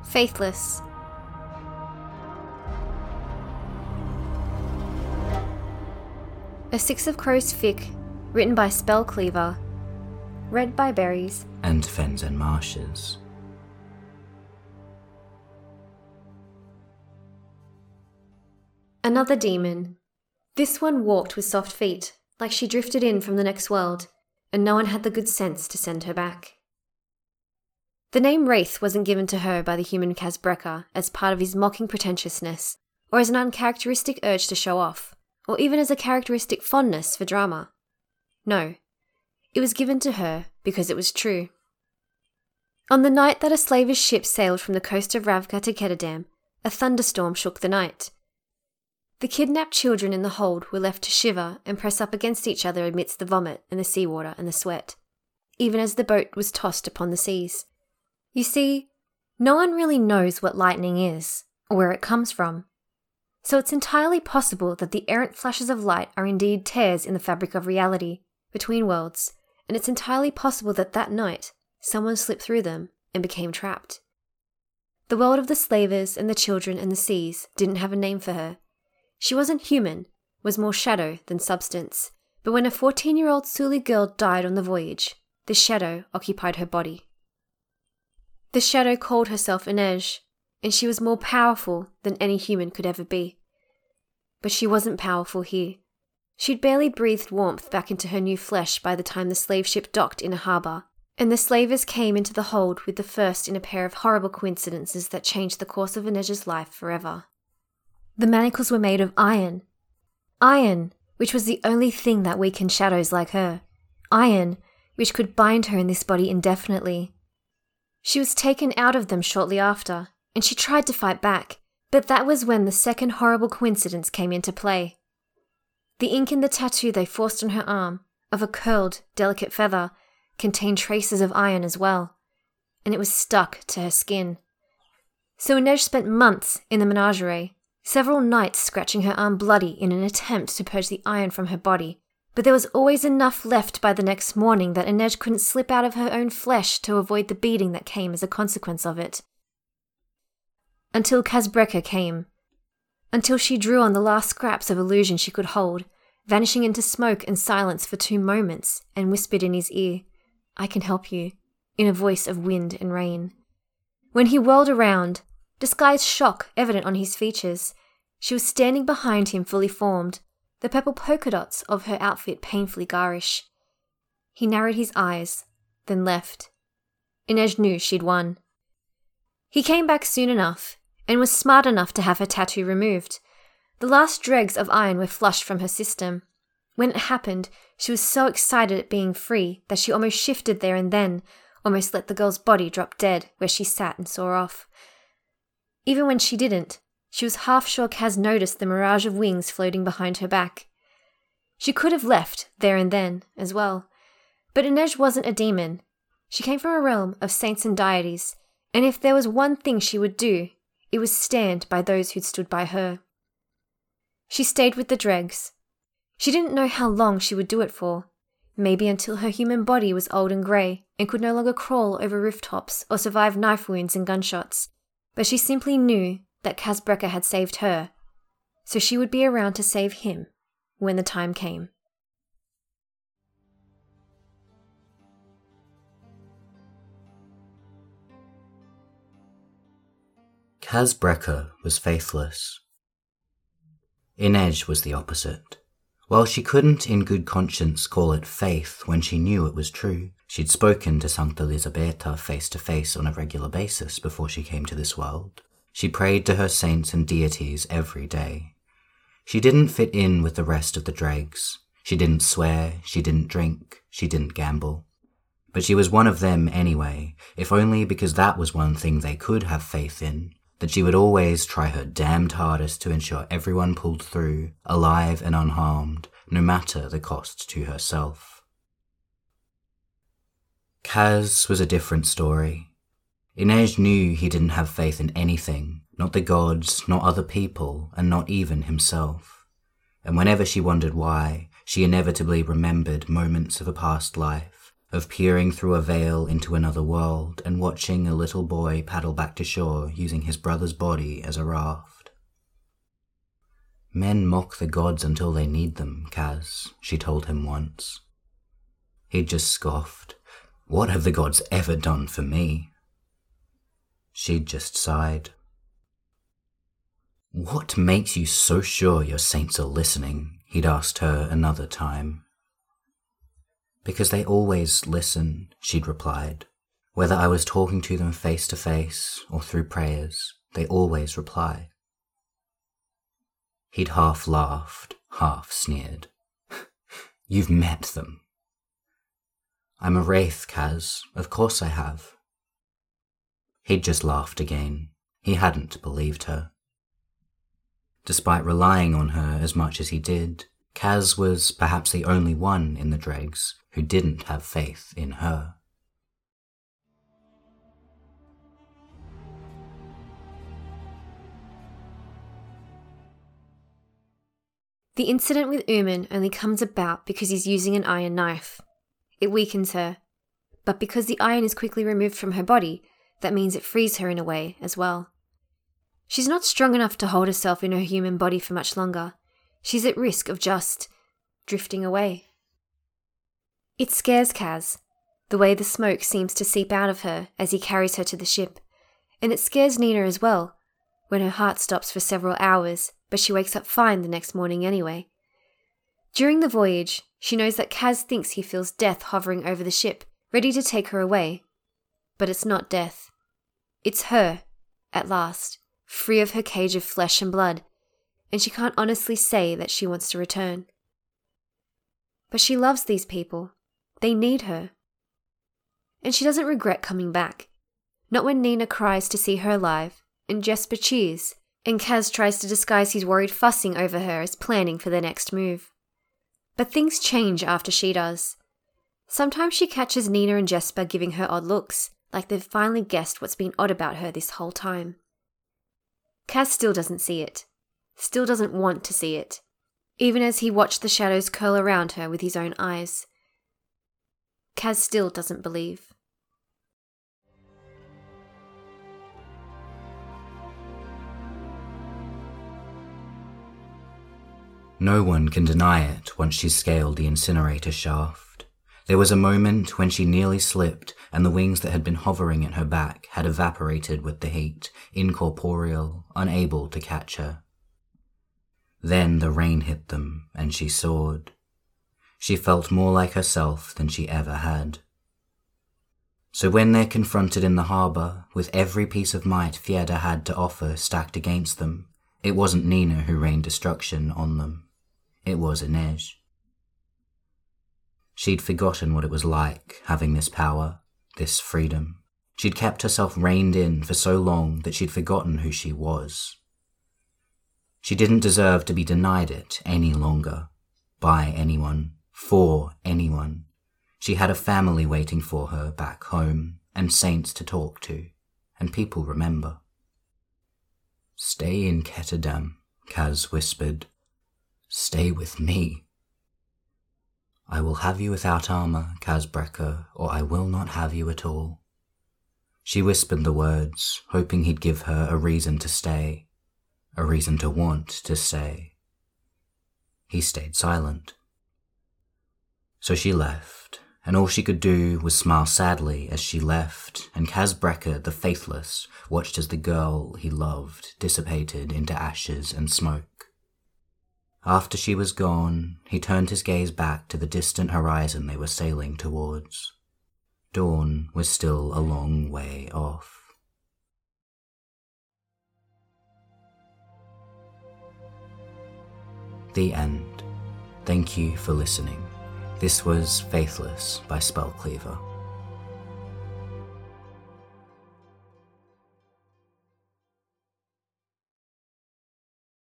Faithless. A Six of Crows fic, written by Spellcleaver, read by Berries and Fens and Marshes. Another demon. This one walked with soft feet, like she drifted in from the next world, and no one had the good sense to send her back. The name Wraith wasn't given to her by the human Kazbreca as part of his mocking pretentiousness, or as an uncharacteristic urge to show off, or even as a characteristic fondness for drama. No, it was given to her because it was true. On the night that a slavish ship sailed from the coast of Ravka to Ketterdam, a thunderstorm shook the night. The kidnapped children in the hold were left to shiver and press up against each other amidst the vomit and the seawater and the sweat, even as the boat was tossed upon the seas. You see, no one really knows what lightning is, or where it comes from. So it's entirely possible that the errant flashes of light are indeed tears in the fabric of reality, between worlds, and it's entirely possible that that night, someone slipped through them and became trapped. The world of the slavers and the children and the seas didn't have a name for her. She wasn't human, was more shadow than substance, but when a 14-year-old Suli girl died on the voyage, the shadow occupied her body. The shadow called herself Inej, and she was more powerful than any human could ever be. But she wasn't powerful here. She'd barely breathed warmth back into her new flesh by the time the slave ship docked in a harbour, and the slavers came into the hold with the first in a pair of horrible coincidences that changed the course of Inej's life forever. The manacles were made of iron. Iron, which was the only thing that weakened shadows like her. Iron, which could bind her in this body indefinitely. She was taken out of them shortly after, and she tried to fight back, but that was when the second horrible coincidence came into play. The ink in the tattoo they forced on her arm, of a curled, delicate feather, contained traces of iron as well, and it was stuck to her skin. So Inej spent months in the menagerie, several nights scratching her arm bloody in an attempt to purge the iron from her body, but there was always enough left by the next morning that Inej couldn't slip out of her own flesh to avoid the beating that came as a consequence of it. Until Kazbreca came. Until she drew on the last scraps of illusion she could hold, vanishing into smoke and silence for 2 moments, and whispered in his ear, "I can help you," in a voice of wind and rain. When he whirled around, disguised shock evident on his features, she was standing behind him fully formed, the purple polka dots of her outfit painfully garish. He narrowed his eyes, then left. Inej knew she'd won. He came back soon enough, and was smart enough to have her tattoo removed. The last dregs of iron were flushed from her system. When it happened, she was so excited at being free that she almost shifted there and then, almost let the girl's body drop dead where she sat and saw off. Even when she didn't, she was half sure Kaz noticed the mirage of wings floating behind her back. She could have left there and then as well, but Inej wasn't a demon. She came from a realm of saints and deities, and if there was one thing she would do, it was stand by those who'd stood by her. She stayed with the dregs. She didn't know how long she would do it for, maybe until her human body was old and grey and could no longer crawl over rooftops or survive knife wounds and gunshots, but she simply knew that Kazbreca had saved her, so she would be around to save him when the time came. Kazbreca was faithless. Inej was the opposite. While she couldn't in good conscience call it faith when she knew it was true, she'd spoken to Sancta Elisabetta face to face on a regular basis before she came to this world. She prayed to her saints and deities every day. She didn't fit in with the rest of the dregs. She didn't swear, she didn't drink, she didn't gamble. But she was one of them anyway, if only because that was one thing they could have faith in, that she would always try her damned hardest to ensure everyone pulled through, alive and unharmed, no matter the cost to herself. Kaz was a different story. Inej knew he didn't have faith in anything, not the gods, not other people, and not even himself. And whenever she wondered why, she inevitably remembered moments of a past life, of peering through a veil into another world and watching a little boy paddle back to shore using his brother's body as a raft. Men mock the gods until they need them, Kaz, she told him once. He'd just scoffed. What have the gods ever done for me? She'd just sighed. What makes you so sure your saints are listening? He'd asked her another time. Because they always listen, she'd replied. Whether I was talking to them face to face or through prayers, they always reply. He'd half laughed, half sneered. You've met them. I'm a wraith, Kaz. Of course I have. He'd just laughed again. He hadn't believed her. Despite relying on her as much as he did, Kaz was perhaps the only one in the dregs who didn't have faith in her. The incident with Uman only comes about because he's using an iron knife. It weakens her, but because the iron is quickly removed from her body, that means it frees her in a way as well. She's not strong enough to hold herself in her human body for much longer. She's at risk of just drifting away. It scares Kaz, the way the smoke seems to seep out of her as he carries her to the ship, and it scares Nina as well, when her heart stops for several hours, but she wakes up fine the next morning anyway. During the voyage, she knows that Kaz thinks he feels death hovering over the ship, ready to take her away. But it's not death. It's her, at last, free of her cage of flesh and blood, and she can't honestly say that she wants to return. But she loves these people. They need her. And she doesn't regret coming back. Not when Nina cries to see her alive, and Jesper cheers, and Kaz tries to disguise his worried fussing over her as planning for their next move. But things change after she does. Sometimes she catches Nina and Jesper giving her odd looks, like they've finally guessed what's been odd about her this whole time. Kaz still doesn't see it. Still doesn't want to see it, even as he watched the shadows curl around her with his own eyes. Kaz still doesn't believe. No one can deny it once she scaled the incinerator shaft. There was a moment when she nearly slipped and the wings that had been hovering at her back had evaporated with the heat, incorporeal, unable to catch her. Then the rain hit them and she soared. She felt more like herself than she ever had. So when they're confronted in the harbour, with every piece of might Fjerda had to offer stacked against them, it wasn't Nina who rained destruction on them. It was Inej. She'd forgotten what it was like having this power, this freedom. She'd kept herself reined in for so long that she'd forgotten who she was. She didn't deserve to be denied it any longer, by anyone, for anyone. She had a family waiting for her back home, and saints to talk to, and people remember. Stay in Ketterdam, Kaz whispered. Stay with me. I will have you without armour, Kazbrekker, or I will not have you at all. She whispered the words, hoping he'd give her a reason to stay, a reason to want to stay. He stayed silent. So she left, and all she could do was smile sadly as she left, and Kazbrekker, the faithless, watched as the girl he loved dissipated into ashes and smoke. After she was gone, he turned his gaze back to the distant horizon they were sailing towards. Dawn was still a long way off. The end. Thank you for listening. This was Faithless by Spellcleaver.